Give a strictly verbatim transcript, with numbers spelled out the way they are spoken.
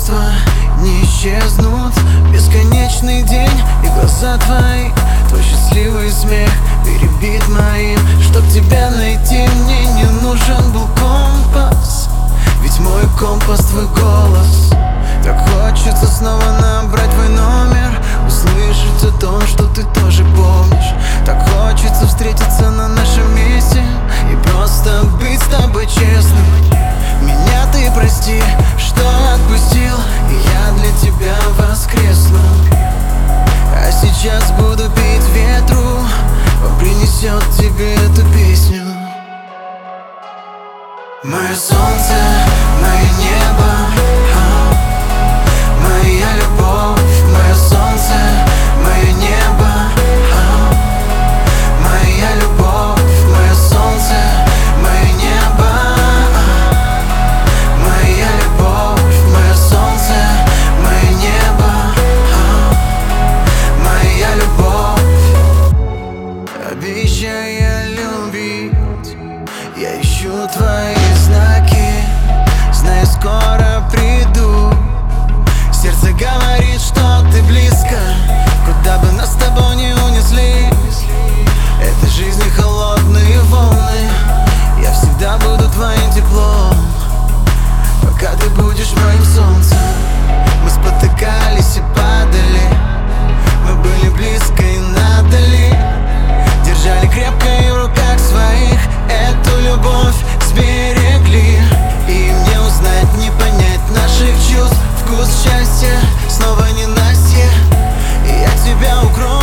чувства не исчезнут. Бесконечный день и глаза твои, твой счастливый смех перебит моим. Чтоб тебя найти, мне не нужен был компас, ведь мой компас твой голос. Так хочется снова набрать твой номер, услышать о том, что ты тоже помнишь. Так хочется встретиться на нашем месте и просто быть с тобой честным. Меня ты прости, что отпустил, и я для тебя воскресну. А сейчас буду петь ветру, он принесет тебе эту песню. Мое солнце, мое небо, моя любовь, мое солнце, мое небо, моя любовь, мое солнце, мое небо, моя любовь, мое солнце, мое небо, моя любовь. Обещай любить, я ищу твои знаки, знаю, скоро приду. Сердце говорит, что ты близко, куда бы нас с тобой не унесли. Этой жизни холодные волны, я всегда буду твоим теплом, пока ты будешь моим солнцем. Мы спотыкались и падали, мы были близко и надали, держали крепко и в руках своих эту любовь сберегли. И не узнать, не понять наших чувств, вкус счастья снова не Настя, и я тебя укрою.